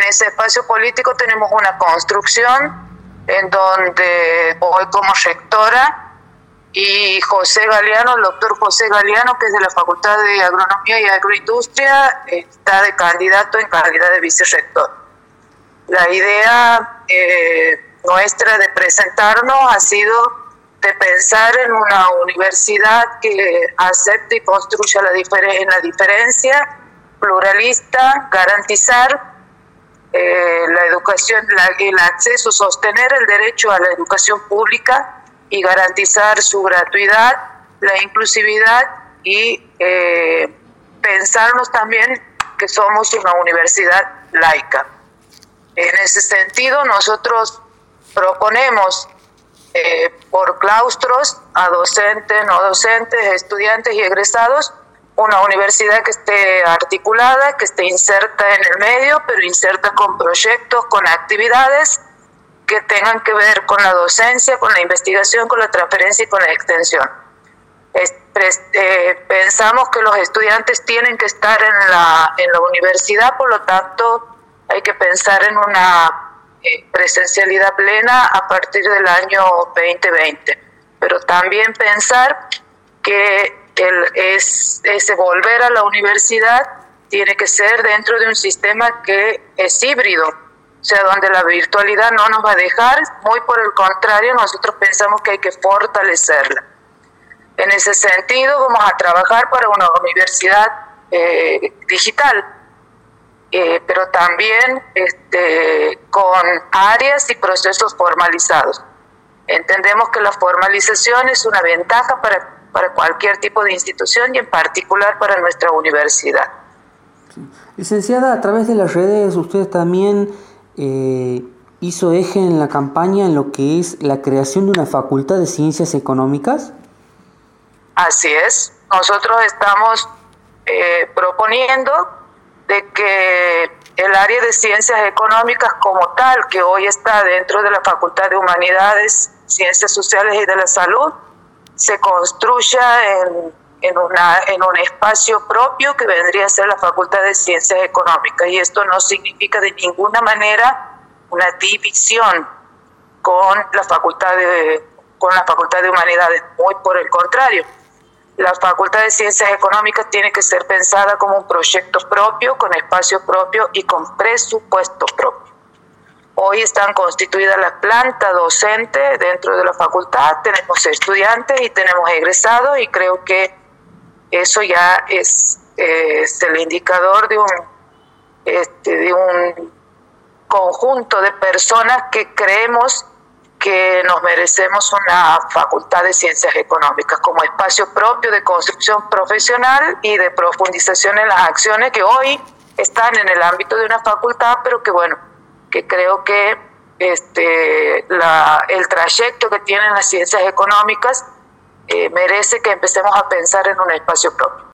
ese espacio político tenemos una construcción en donde voy como rectora y José Galeano, el doctor José Galeano, que es de la Facultad de Agronomía y Agroindustria, está de candidato en calidad de vicerrector. La idea nuestra de presentarnos ha sido de pensar en una universidad que acepte y construya en la diferencia, pluralista, garantizar la educación, el acceso, sostener el derecho a la educación pública y garantizar su gratuidad, la inclusividad y pensarnos también que somos una universidad laica. En ese sentido, nosotros proponemos por claustros a docentes, no docentes, estudiantes y egresados, una universidad que esté articulada, que esté inserta en el medio, pero inserta con proyectos, con actividades que tengan que ver con la docencia, con la investigación, con la transferencia y con la extensión. Pensamos que los estudiantes tienen que estar en la universidad, por lo tanto hay que pensar en una presencialidad plena a partir del año 2020, pero también pensar que ese volver a la universidad tiene que ser dentro de un sistema que es híbrido, o sea, donde la virtualidad no nos va a dejar, muy por el contrario, nosotros pensamos que hay que fortalecerla. En ese sentido, vamos a trabajar para una universidad digital, pero también con áreas y procesos formalizados. Entendemos que la formalización es una ventaja para cualquier tipo de institución y en particular para nuestra universidad. Licenciada, a través de las redes usted también hizo eje en la campaña en lo que es la creación de una facultad de ciencias económicas. Así es, nosotros estamos proponiendo de que el área de ciencias económicas como tal, que hoy está dentro de la Facultad de Humanidades, Ciencias Sociales y de la Salud, se construya en un espacio propio que vendría a ser la Facultad de Ciencias Económicas. Y esto no significa de ninguna manera una división con la Facultad de Humanidades, muy por el contrario. La Facultad de Ciencias Económicas tiene que ser pensada como un proyecto propio, con espacio propio y con presupuesto propio. Hoy están constituidas las plantas docentes dentro de la facultad, tenemos estudiantes y tenemos egresados y creo que eso ya es el indicador de un conjunto de personas que creemos que nos merecemos una facultad de ciencias económicas como espacio propio de construcción profesional y de profundización en las acciones que hoy están en el ámbito de una facultad, pero que creo que el trayecto que tienen las ciencias económicas merece que empecemos a pensar en un espacio propio.